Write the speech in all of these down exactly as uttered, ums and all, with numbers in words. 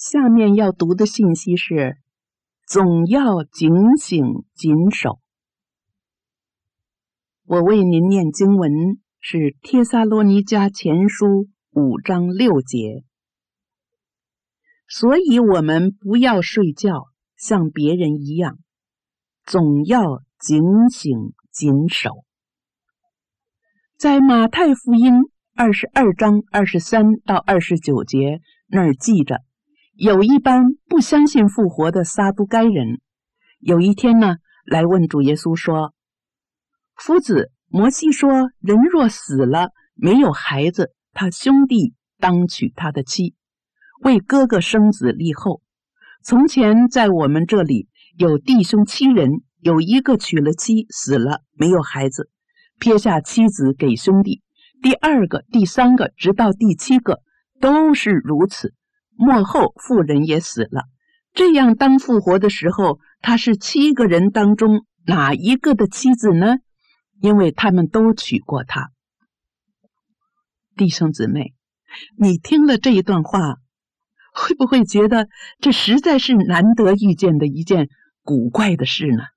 下面要读的信息是：总要警醒谨守。我为您念经文是帖撒罗尼迦前书五章六节。所以我们不要睡觉，像别人一样，总要警醒谨守。在马太福音二十二章二十三到二十九节那儿记着，有一班不相信复活的撒都该人，有一天呢，来问主耶稣说：夫子，摩西说，人若死了没有孩子，他兄弟当娶他的妻，为哥哥生子立后。从前在我们这里有弟兄七人，有一个娶了妻，死了没有孩子，撇下妻子给兄弟，第二个第三个直到第七个都是如此，末后妇人也死了。这样当复活的时候，他是七个人当中哪一个的妻子呢？因为他们都娶过他。弟兄姊妹，你听了这一段话，会不会觉得这实在是难得遇见的一件古怪的事呢？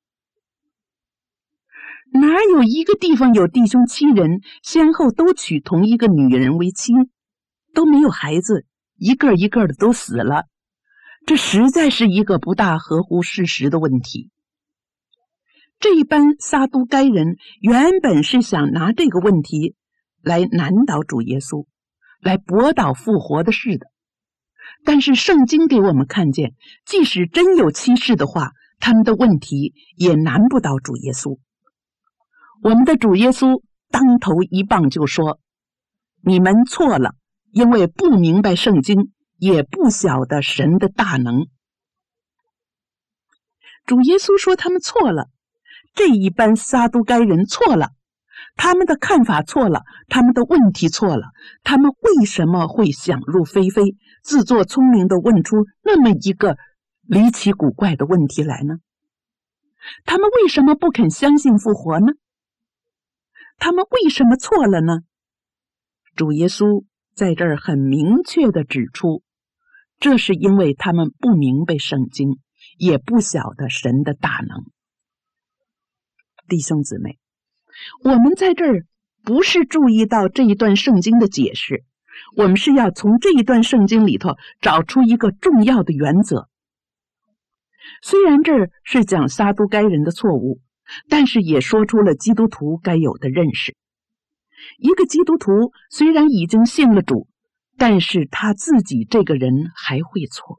哪有一个地方有弟兄七人先后都娶同一个女人为妻，都没有孩子，一个一个的都死了？这实在是一个不大合乎事实的问题。这一班撒都该人原本是想拿这个问题来难倒主耶稣，来驳倒复活的事的。但是圣经给我们看见，即使真有其事的话，他们的问题也难不倒主耶稣。我们的主耶稣当头一棒就说：你们错了，因为不明白圣经，也不晓得神的大能。主耶稣说他们错了，这一班撒都该人错了，他们的看法错了，他们的问题错了，他们为什么会想入非非，自作聪明地问出那么一个离奇古怪的问题来呢？他们为什么不肯相信复活呢？他们为什么错了呢？主耶稣在这儿很明确地指出，这是因为他们不明白圣经，也不晓得神的大能。弟兄姊妹，我们在这儿不是注意到这一段圣经的解释，我们是要从这一段圣经里头找出一个重要的原则。虽然这儿是讲撒都该人的错误，但是也说出了基督徒该有的认识。一个基督徒虽然已经信了主，但是他自己这个人还会错。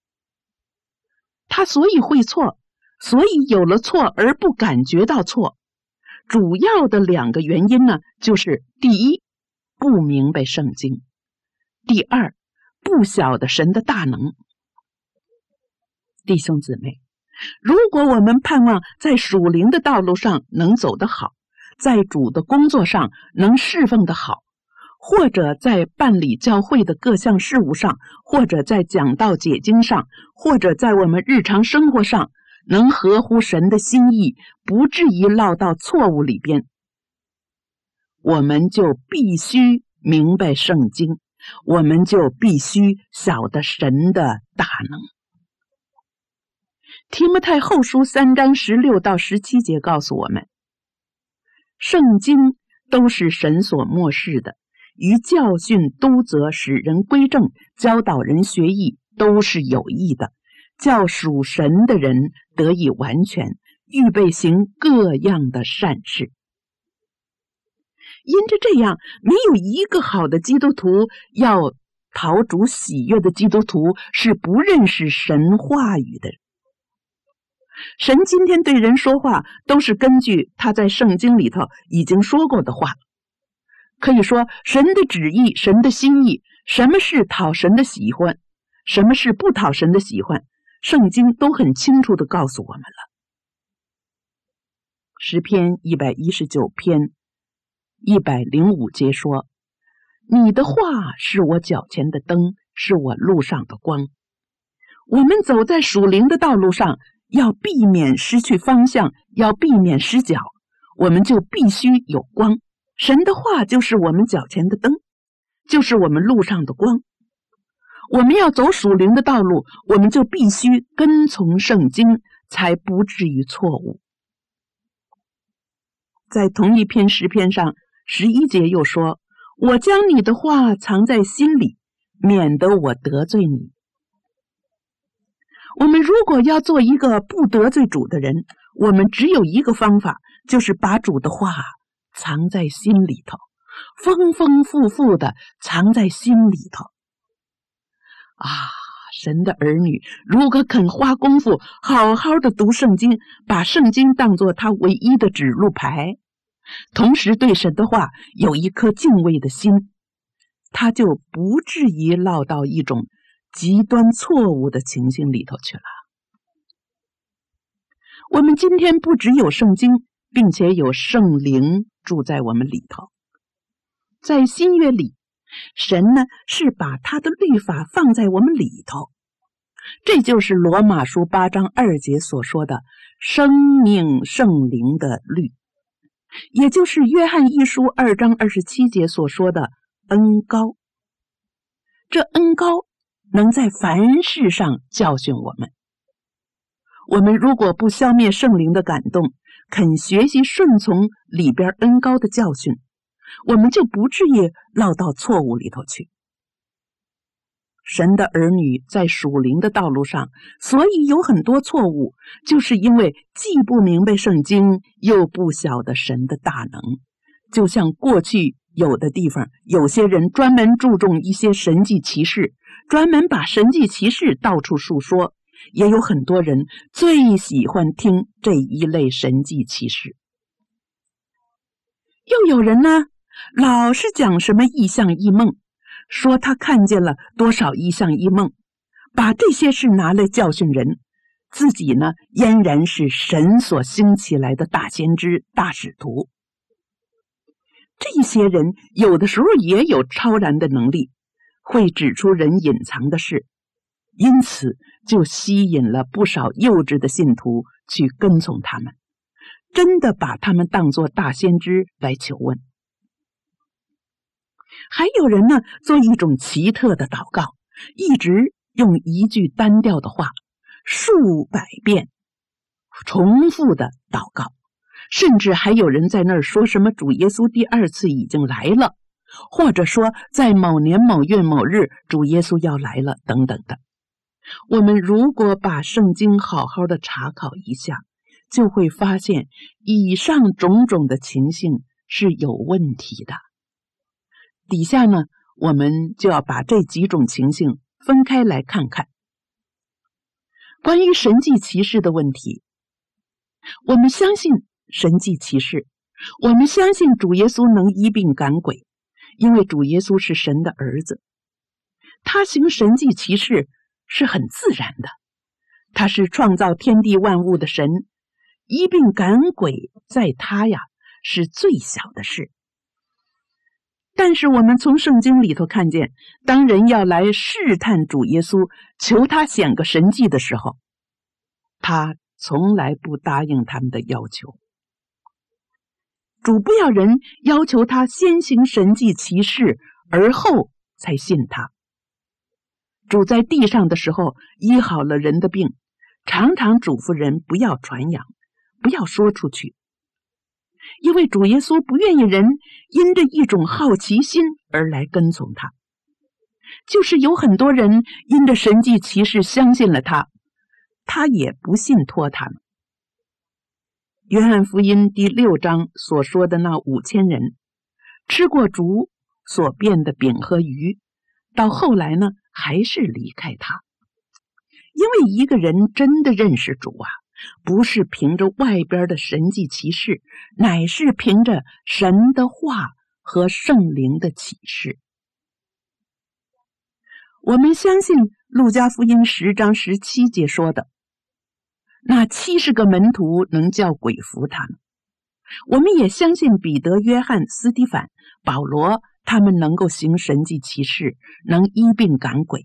他所以会错，所以有了错而不感觉到错，主要的两个原因呢，就是第一，不明白圣经；第二，不晓得神的大能。弟兄姊妹，如果我们盼望在属灵的道路上能走得好，在主的工作上能侍奉得好，或者在办理教会的各项事务上，或者在讲道解经上，或者在我们日常生活上能合乎神的心意，不至于落到错误里边，我们就必须明白圣经，我们就必须晓得神的大能。提摩太后书三章十六到十七节告诉我们，圣经都是神所默示的，于教训、督责、使人归正、教导人学艺，都是有益的，叫属神的人得以完全，预备行各样的善事。因着这样，没有一个好的基督徒，要讨主喜悦的基督徒，是不认识神话语的。神今天对人说话，都是根据他在圣经里头已经说过的话。可以说，神的旨意、神的心意，什么是讨神的喜欢，什么是不讨神的喜欢，圣经都很清楚地告诉我们了。诗篇一百一十九篇一百零五节说：你的话是我脚前的灯，是我路上的光。我们走在属灵的道路上，要避免失去方向，要避免失脚，我们就必须有光。神的话就是我们脚前的灯，就是我们路上的光。 我们要走属灵的道路，我们就必须跟从圣经，才不至于错误。在同一篇诗篇上，十一节又说：我将你的话藏在心里，免得我得罪你。我们如果要做一个不得罪主的人，我们只有一个方法，就是把主的话藏在心里头，丰丰富富的藏在心里头。啊，神的儿女如果肯花功夫好好的读圣经，把圣经当作他唯一的指路牌，同时对神的话有一颗敬畏的心，他就不至于落到一种极端错误的情形里头去了。我们今天不只有圣经，并且有圣灵住在我们里头。在新约里，神呢是把他的律法放在我们里头，这就是罗马书八章二节所说的生命圣灵的律，也就是约翰一书二章二十七节所说的恩膏。这恩膏能在凡事上教训我们。我们如果不消灭圣灵的感动，肯学习顺从里边恩膏的教训，我们就不至于落到错误里头去。神的儿女在属灵的道路上，所以有很多错误，就是因为既不明白圣经，又不晓得神的大能。就像过去有的地方，有些人专门注重一些神迹奇事，专门把神迹奇事到处述说，也有很多人最喜欢听这一类神迹奇事。又有人呢，老是讲什么异象异梦，说他看见了多少异象异梦，把这些事拿来教训人，自己呢俨然是神所兴起来的大先知、大使徒。这些人有的时候也有超然的能力，会指出人隐藏的事，因此就吸引了不少幼稚的信徒去跟从他们，真的把他们当作大先知来求问。还有人呢，做一种奇特的祷告，一直用一句单调的话，数百遍重复的祷告，甚至还有人在那儿说什么主耶稣第二次已经来了，或者说在某年某月某日主耶稣要来了等等的。我们如果把圣经好好的查考一下，就会发现以上种种的情形是有问题的。底下呢，我们就要把这几种情形分开来看看。关于神迹奇事的问题，我们相信神迹奇事，我们相信主耶稣能医病赶鬼，因为主耶稣是神的儿子，他行神迹奇事是很自然的，他是创造天地万物的神，医病赶鬼在他呀是最小的事。但是我们从圣经里头看见，当人要来试探主耶稣，求他显个神迹的时候，他从来不答应他们的要求。主不要人要求他先行神迹奇事，而后才信他。主在地上的时候医好了人的病，常常嘱咐人不要传扬，不要说出去，因为主耶稣不愿意人因着一种好奇心而来跟从他。就是有很多人因着神迹奇事相信了他，他也不信托他们。约翰福音第六章所说的那五千人，吃过主所变的饼和鱼，到后来呢还是离开他。因为一个人真的认识主啊，不是凭着外边的神迹奇事，乃是凭着神的话和圣灵的启示。我们相信路加福音十章十七节说的，那七十个门徒能叫鬼服他们。我们也相信彼得、约翰、斯提反、保罗他们能够行神迹奇事，能医病赶鬼。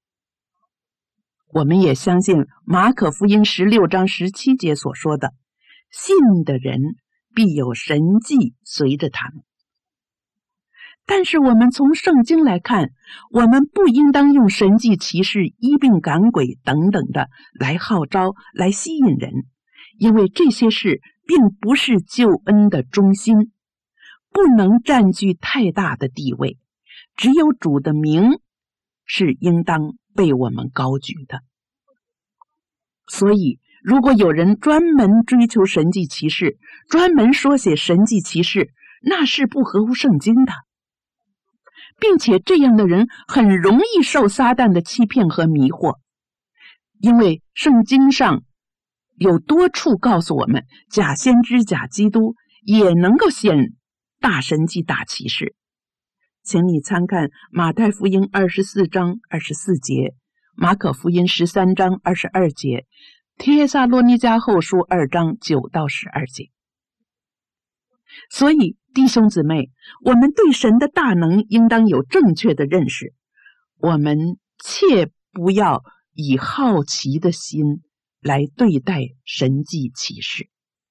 我们也相信马可福音十六章十七节所说的，信的人必有神迹随着他们。 但是我们从圣经来看，我们不应当用神迹奇事、医病赶鬼等等的来号召、来吸引人，因为这些事并不是救恩的中心，不能占据太大的地位，只有主的名是应当被我们高举的。所以如果有人专门追求神迹奇事，专门说写神迹奇事，那是不合乎圣经的，并且这样的人很容易受撒旦的欺骗和迷惑，因为圣经上有多处告诉我们，假先知、假基督也能够显大神迹、大奇事。请你参看马太福音二十四章二十四节，马可福音十三章二十二节，帖撒罗尼迦后书二章九到十二节。所以弟兄姊妹，我们对神的大能应当有正确的认识，我们切不要以好奇的心来对待神迹奇事。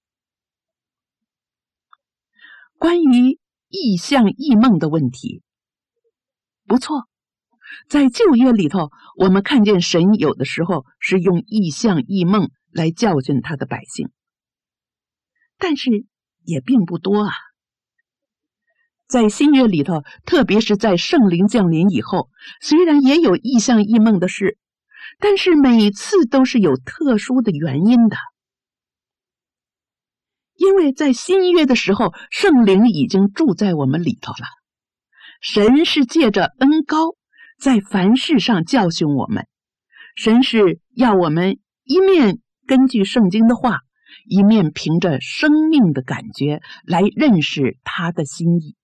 关于异象异梦的问题，不错，在旧约里头，我们看见神有的时候是用异象异梦来教训他的百姓，但是也并不多啊。在新约里头，特别是在圣灵降临以后，虽然也有异象异梦的事，但是每次都是有特殊的原因的。因为在新约的时候，圣灵已经住在我们里头了，神是借着恩膏在凡事上教训我们，神是要我们一面根据圣经的话，一面凭着生命的感觉来认识他的心意。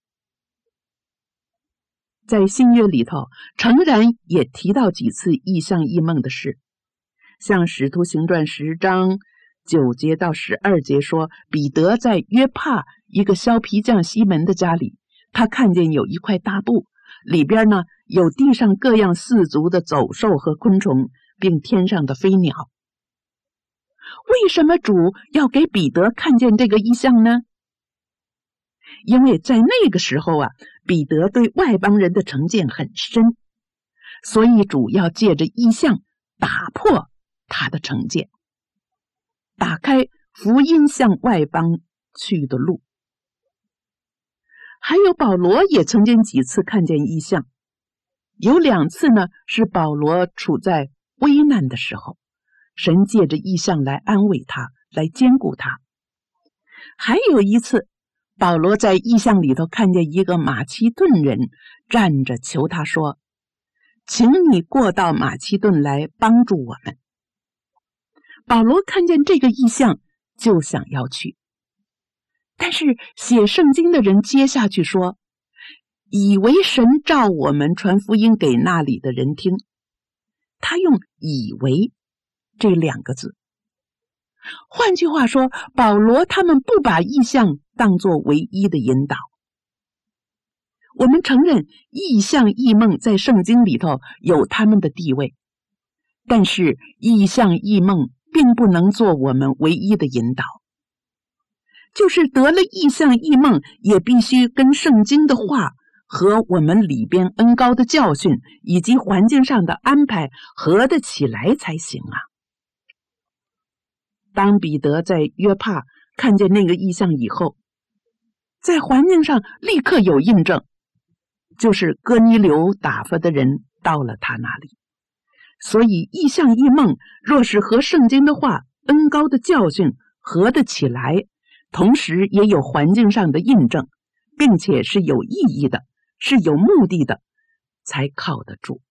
在新约里头，诚然也提到几次异象异梦的事，像使徒行传十章九节到十二节说，彼得在约帕一个削皮匠西门的家里，他看见有一块大布，里边呢有地上各样四足的走兽和昆虫，并天上的飞鸟。为什么主要给彼得看见这个异象呢？因为在那个时候啊，彼得对外邦人的成见很深，所以主要借着异象打破他的成见，打开福音向外邦去的路。还有保罗也曾经几次看见异象，有两次呢是保罗处在危难的时候，神借着异象来安慰他，来坚固他。还有一次，保罗在异象里头看见一个马其顿人站着求他说，请你过到马其顿来帮助我们。保罗看见这个异象就想要去，但是写圣经的人接下去说，以为神召我们传福音给那里的人听，他用以为这两个字。换句话说，保罗他们不把异象当作唯一的引导。我们承认异象异梦在圣经里头有他们的地位，但是异象异梦并不能做我们唯一的引导。就是得了异象异梦，也必须跟圣经的话和我们里边恩膏的教训以及环境上的安排合得起来才行啊。当彼得在约帕看见那个异象以后，在环境上立刻有印证，就是哥尼流打发的人到了他那里。所以异象异梦若是和圣经的话恩膏的教训合得起来，同时也有环境上的印证，并且是有意义的，是有目的的，才靠得住。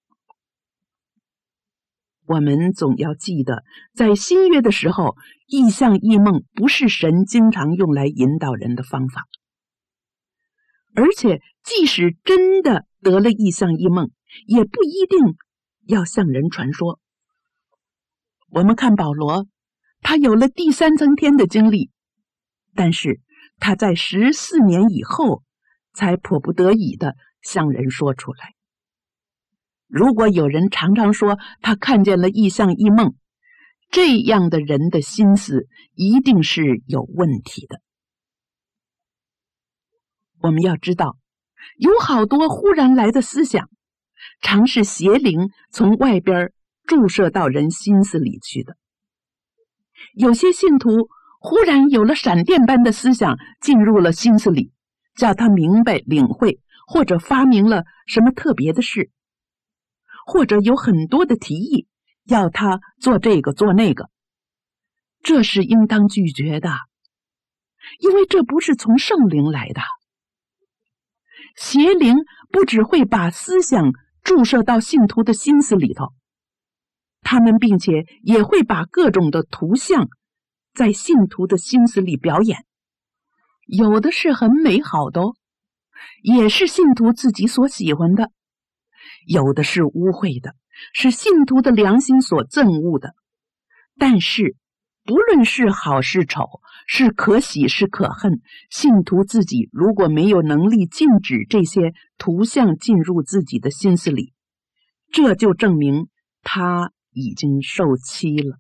我们总要记得，在新约的时候，异象异梦不是神经常用来引导人的方法，而且即使真的得了异象异梦，也不一定要向人传说。我们看保罗，他有了第三层天的经历，但是他在十四年以后才迫不得已的向人说出来。如果有人常常说他看见了异象异梦，这样的人的心思一定是有问题的。我们要知道， 有好多忽然来的思想，常是邪灵从外边注射到人心思里去的。有些信徒忽然有了闪电般的思想进入了心思里，叫他明白领会，或者发明了什么特别的事，或者有很多的提议要他做这个做那个，这是应当拒绝的，因为这不是从圣灵来的。邪灵不只会把思想注射到信徒的心思里头，他们并且也会把各种的图像在信徒的心思里表演，有的是很美好的哦，也是信徒自己所喜欢的，有的是污秽的，是信徒的良心所憎恶的。但是不论是好是丑，是可喜是可恨，信徒自己如果没有能力禁止这些图像进入自己的心思里，这就证明他已经受欺了。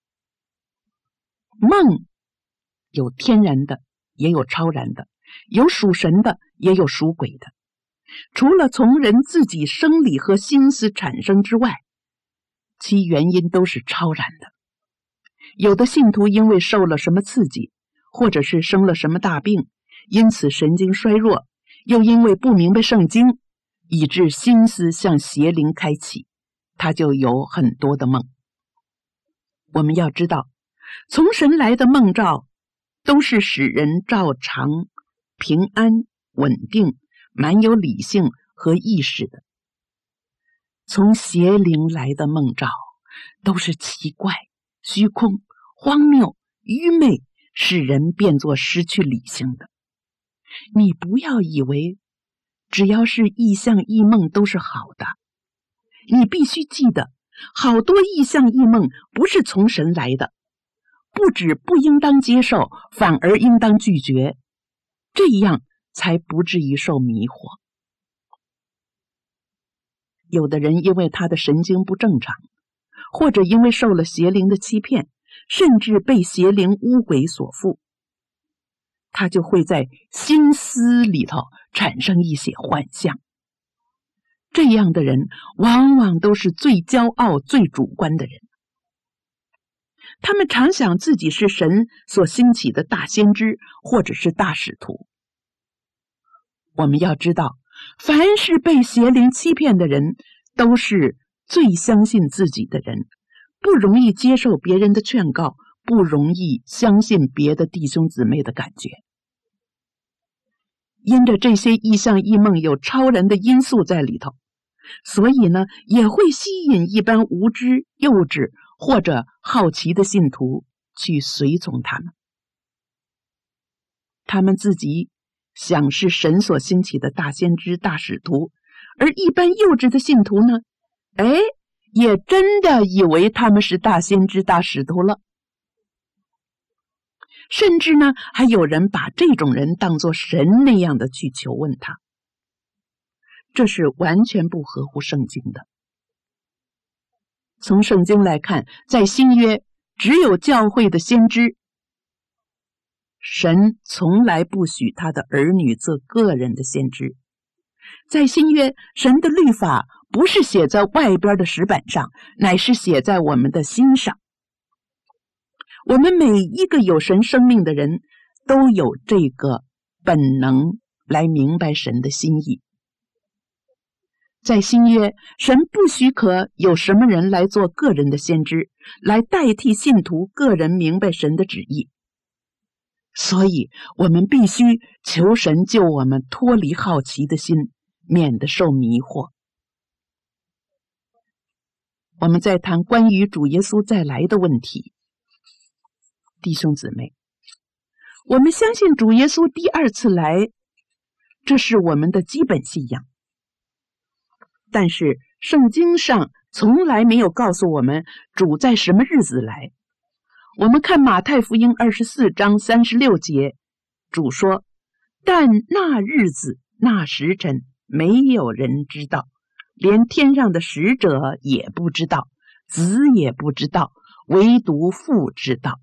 梦有天然的，也有超然的，有属神的，也有属鬼的。除了从人自己生理和心思产生之外，其原因都是超然的。有的信徒因为受了什么刺激，或者是生了什么大病，因此神经衰弱，又因为不明白圣经，以致心思向邪灵开启，他就有很多的梦。我们要知道，从神来的梦兆都是使人照常、平安、稳定、满有理性和意识的。从邪灵来的梦兆都是奇怪、虚空、荒谬、愚昧，使人变作失去理性的。你不要以为只要是异象异梦都是好的，你必须记得，好多异象异梦不是从神来的，不止不应当接受，反而应当拒绝，这样才不至于受迷惑。有的人因为他的神经不正常，或者因为受了邪灵的欺骗，甚至被邪灵污鬼所附，他就会在心思里头产生一些幻象。这样的人往往都是最骄傲、最主观的人。他们常想自己是神所兴起的大先知，或者是大使徒。我们要知道，凡是被邪灵欺骗的人，都是最相信自己的人，不容易接受别人的劝告，不容易相信别的弟兄姊妹的感觉。因着这些异象异梦有超人的因素在里头，所以呢，也会吸引一般无知、幼稚或者好奇的信徒去随从他们。他们自己想是神所兴起的大先知、大使徒，而一般幼稚的信徒呢，哎，也真的以为他们是大先知、大使徒了。甚至呢，还有人把这种人当作神那样的去求问他，这是完全不合乎圣经的。从圣经来看，在新约只有教会的先知，神从来不许他的儿女做个人的先知。在新约，神的律法不是写在外边的石板上，乃是写在我们的心上。我们每一个有神生命的人都有这个本能来明白神的心意。在新约，神不许可有什么人来做个人的先知，来代替信徒个人明白神的旨意。所以我们必须求神救我们脱离好奇的心，免得受迷惑。我们再谈关于主耶稣再来的问题。弟兄姊妹，我们相信主耶稣第二次来，这是我们的基本信仰。但是圣经上从来没有告诉我们主在什么日子来。我们看马太福音二十四章三十六节，主说：但那日子那时辰没有人知道，连天上的使者也不知道，子也不知道，唯独父知道。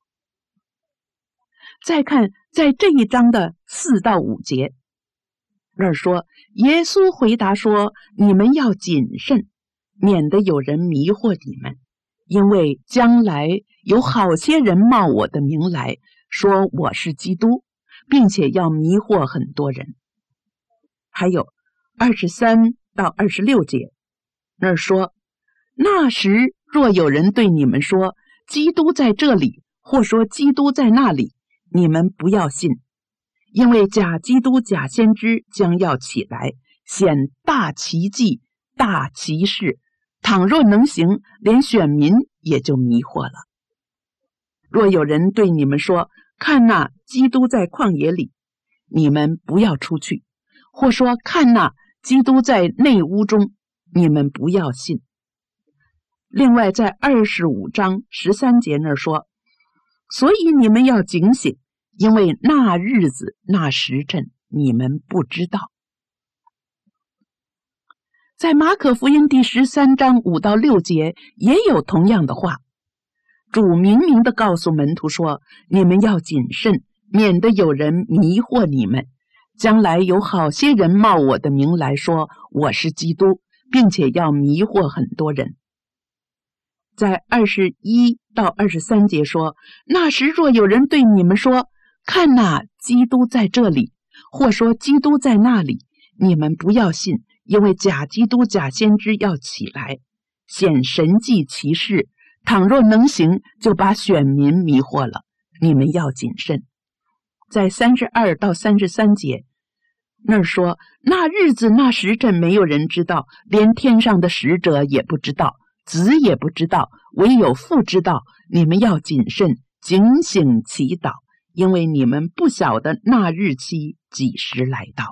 再看在这一章的四到五节， 那儿说，耶稣回答说，你们要谨慎，免得有人迷惑你们，因为将来有好些人冒我的名来说我是基督，并且要迷惑很多人。还有二十三到二十六节，那儿说，那时若有人对你们说基督在这里，或说基督在那里，你们不要信，因为假基督假先知将要起来，显大奇迹大奇事，倘若能行，连选民也就迷惑了。若有人对你们说，看那基督在旷野里，你们不要出去，或说看那基督在内屋中，你们不要信。另外在二十五章十三节那儿说，所以你们要警醒，因为那日子那时辰你们不知道。在马可福音第十三章五到六节也有同样的话，主明明地告诉门徒说，你们要谨慎，免得有人迷惑你们，将来有好些人冒我的名来说我是基督，并且要迷惑很多人。在二十一到二十三节说，那时若有人对你们说，看哪，基督在这里，或说基督在那里，你们不要信，因为假基督假先知要起来，显神迹奇事，倘若能行，就把选民迷惑了，你们要谨慎。在三十二到三十三节那儿说，那日子那时辰没有人知道，连天上的使者也不知道，子也不知道，唯有父知道。你们要谨慎，警醒祈祷，因为你们不晓得那日期几时来到。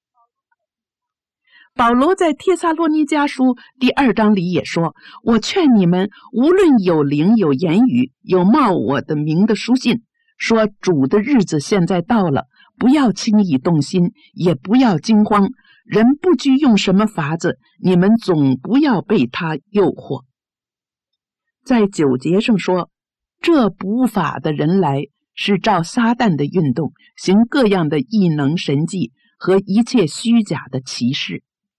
保罗在帖撒罗尼迦书第二章里也说，我劝你们，无论有灵有言语，有冒我的名的书信，说主的日子现在到了，不要轻易动心，也不要惊慌，人不拘用什么法子，你们总不要被他诱惑。在九节上说，这不法的人来，是照撒旦的运动，行各样的异能神迹和一切虚假的奇事。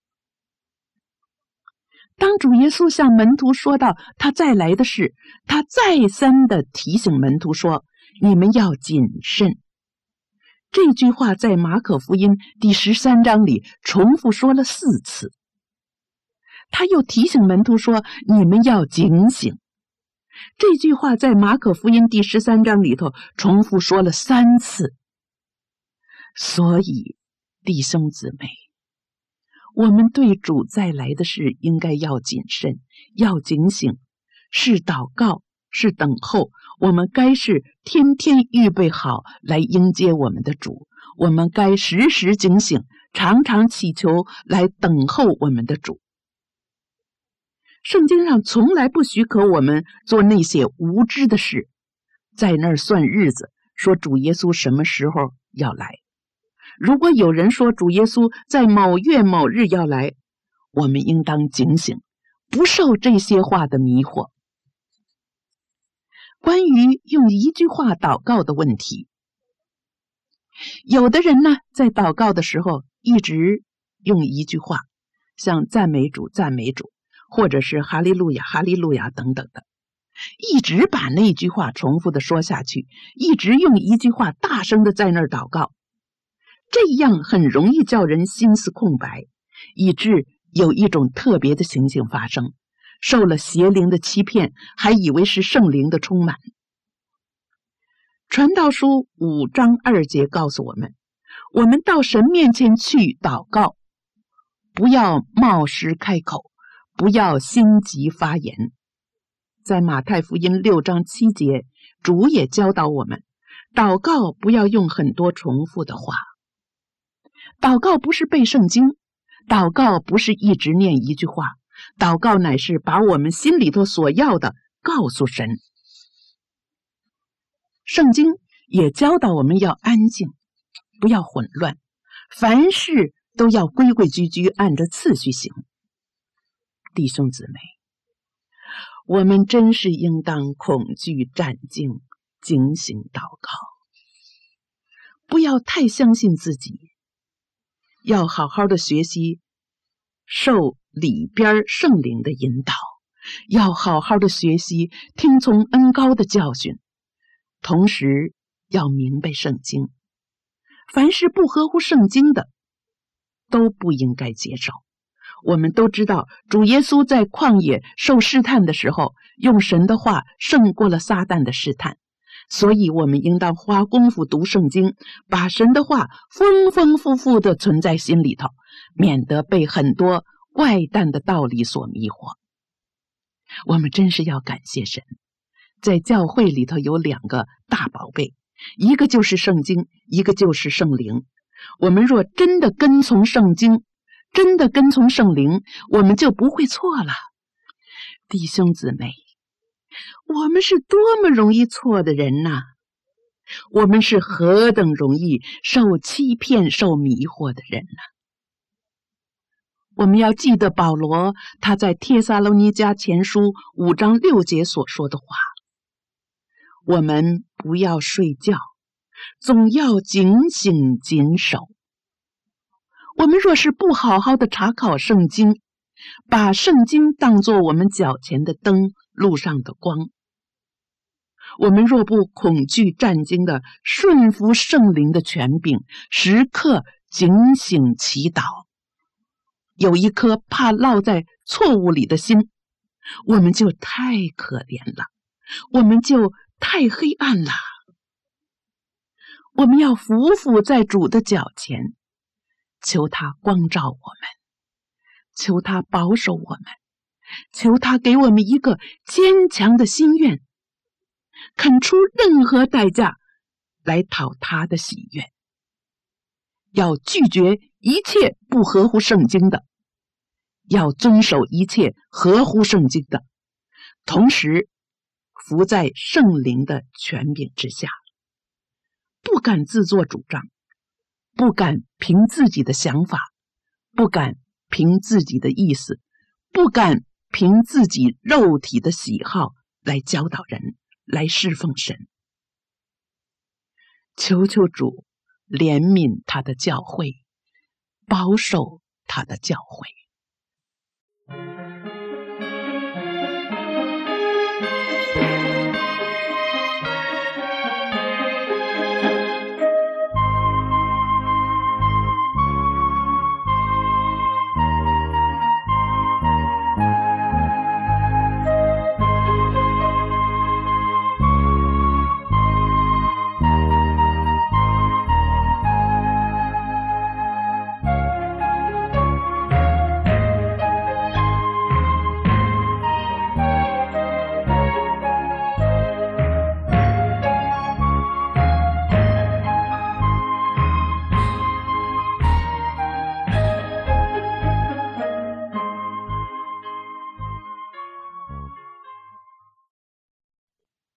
当主耶稣向门徒说到他再来的事，他再三地提醒门徒说，你们要谨慎。这句话在马可福音第十三章里重复说了四次。他又提醒门徒说，你们要警醒。这句话在马可福音第十三章里头重复说了三次。所以弟兄姊妹，我们对主再来的事应该要谨慎，要警醒，是祷告，是等候，我们该是天天预备好来迎接我们的主，我们该时时警醒，常常祈求来等候我们的主。圣经上从来不许可我们做那些无知的事，在那儿算日子，说主耶稣什么时候要来。如果有人说主耶稣在某月某日要来，我们应当警醒，不受这些话的迷惑。关于用一句话祷告的问题，有的人呢，在祷告的时候一直用一句话，像赞美主赞美主，或者是哈利路亚哈利路亚等等的，一直把那句话重复的说下去，一直用一句话大声的在那儿祷告，这样很容易叫人心思空白，以致有一种特别的情形发生，受了邪灵的欺骗，还以为是圣灵的充满。传道书五章二节告诉我们，我们到神面前去祷告，不要冒失开口，不要心急发言。在马太福音六章七节，主也教导我们，祷告不要用很多重复的话。祷告不是背圣经，祷告不是一直念一句话，祷告乃是把我们心里头所要的告诉神。圣经也教导我们要安静，不要混乱，凡事都要规规矩矩按着次序行。弟兄姊妹，我们真是应当恐惧战兢，警醒祷告，不要太相信自己， 要好好的学习受里边圣灵的引导，要好好的学习听从恩膏的教训，同时要明白圣经。凡是不合乎圣经的都不应该接受。我们都知道主耶稣在旷野受试探的时候，用神的话胜过了撒旦的试探，所以我们应当花功夫读圣经，把神的话丰丰富富的存在心里头，免得被很多怪诞的道理所迷惑。我们真是要感谢神，在教会里头有两个大宝贝，一个就是圣经，一个就是圣灵。我们若真的跟从圣经，真的跟从圣灵，我们就不会错了。弟兄姊妹，我们是多么容易错的人呐、啊！我们是何等容易受欺骗、受迷惑的人呐、啊！我们要记得保罗他在帖撒罗尼迦前书五章六节所说的话：我们不要睡觉，总要警醒谨守。我们若是不好好的查考圣经，把圣经当作我们脚前的灯，路上的光，我们若不恐惧战惊的顺服圣灵的权柄，时刻警醒祈祷，有一颗怕落在错误里的心，我们就太可怜了，我们就太黑暗了。我们要俯伏在主的脚前，求他光照我们，求他保守我们，求他给我们一个坚强的心愿，肯出任何代价来讨他的喜悦。要拒绝一切不合乎圣经的，要遵守一切合乎圣经的，同时服在圣灵的权柄之下，不敢自作主张，不敢凭自己的想法，不敢凭自己的意思，不敢凭自己肉体的喜好来教导人，来侍奉神。求求主怜悯他的教会，保守他的教会。